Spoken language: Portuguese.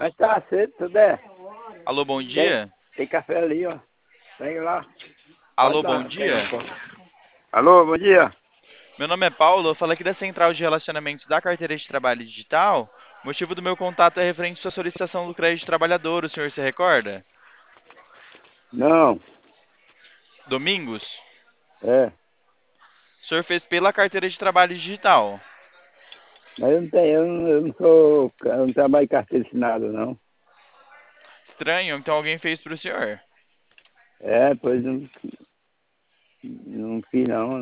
Mas tá cedo, tudo é. Alô, bom Tem, dia? tem café ali, ó. Tem lá. Pode Alô, bom dar, pega um dia? pouco. Alô, bom dia. Meu nome é Paulo, eu falo aqui da Central de Relacionamentos da Carteira de Trabalho Digital. O motivo do meu contato é referente à sua solicitação do crédito trabalhador, o senhor se recorda? Não, Domingos? é. O senhor fez pela Carteira de Trabalho Digital. Mas eu não tenho, eu não sou, eu não trabalho em carteira assinada, não. Estranho, então alguém fez para o senhor. É, pois não fiz não.